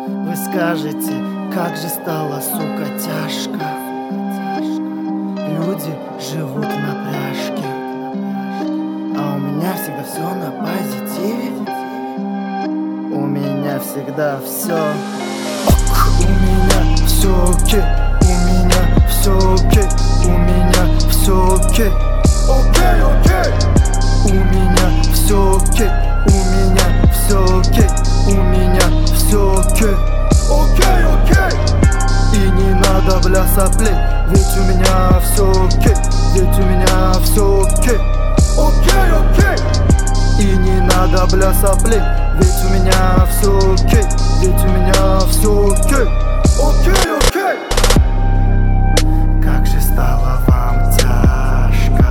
Вы скажете, как же стало, сука, тяжко. Люди живут на пляжке, а у меня всегда все на позитиве. У меня всегда все ок, у меня все окей, у меня все окей, у меня все окей, окей, окей. У меня все окей, у меня все окей, у меня все окей, окей, окей. И не надо, бля, соплей, ведь у меня все окей, ведь у меня все окей, окей, окей. И не надо, бля, соплей, ведь у меня все окей, ведь у меня все окей, окей, окей. Как же стало вам тяжко,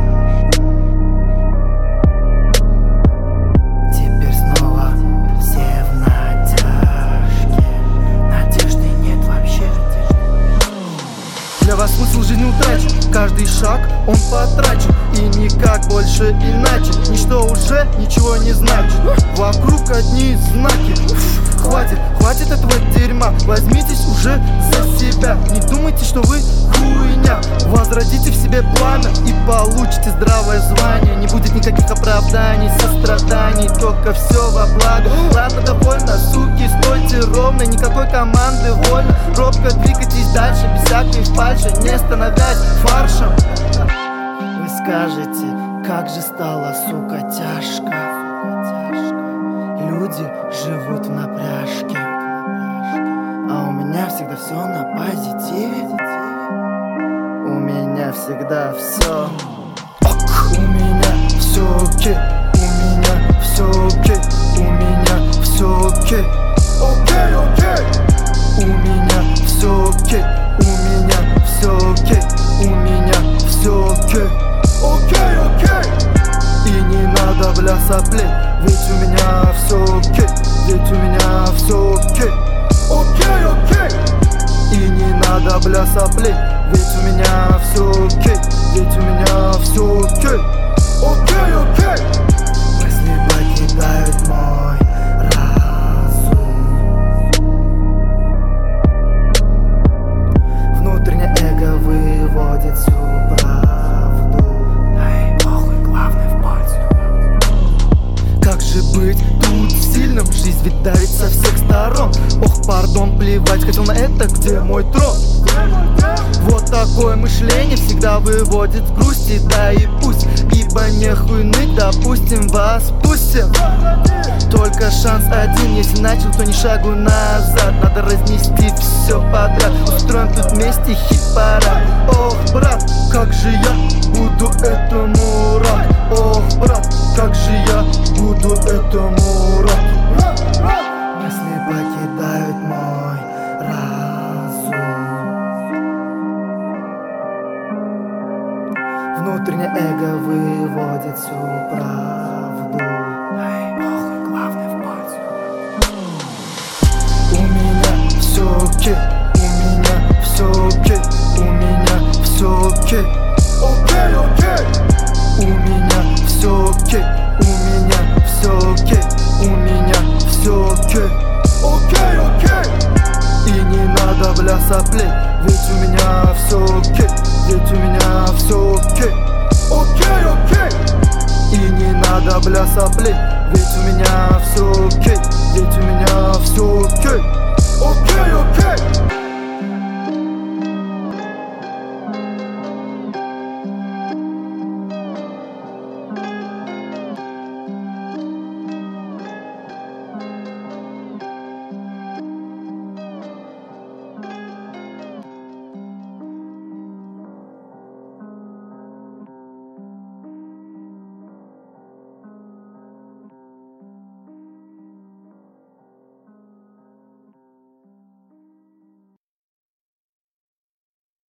теперь снова все в натяжке, надежды нет вообще. Для вас смысл жизни утрачен, каждый шаг он потрачен, и никак больше иначе, ничто уже ничего не значит. Вокруг одни знаки. Хватит, хватит этого дерьма, возьмитесь уже за себя. Не думайте, что вы хуйня. Возродите в себе пламя и получите здравое звание. Не будет никаких оправданий, состраданий, только все во благо. Ладно, довольно, суки, стойте ровно, никакой команды вольно. Робко двигайтесь дальше, без всякой фальши, не становясь фаршем. Вы скажете, как же стало, сука, тяжко. Люди живут на пляжке, а у меня всегда все на позитиве. У меня всегда все ок, у меня все окей, у меня все окей, у меня все окей, окей, окей. У меня все окей, у меня все окей, у меня все окей, окей, окей. И не надо, бля, соплей, ведь у меня все окей, ведь у меня все окей, окей, окей. И не надо, бля, соплей, ведь у меня все окей, ведь у меня все окей, окей, окей. Мысли покидают мой разум, внутреннее эго выводит всю правду. Дай похуй, главное в пользу. Как же быть тут сильным? Жизнь ведь давит со всех сторон. Ох, пардон, плевать хотел на это, где мой трон? Вот такое мышление всегда выводит с грусти, да и пусть, ибо нехуй ныть, допустим, вас пустят. Только шанс один, если начал, то ни шагу назад. Надо разнести все подряд, устроим тут вместе хит-парад. Ох, брат, как же я буду этому рад. Ох, брат, как же я буду этому рад. Мысли покидают мой разум, внутреннее эго выводит всю правду. Дай похуй, главное в пользу. У меня все окей, у меня все окей, у меня все окей, окей, окей. У меня все окей, у меня все окей, у меня все окей, окей, окей. И не надо, бля, соплей, ведь у меня все окей, ведь у меня все окей, окей, окей. И не надо, бля, соплей, ведь у меня все окей,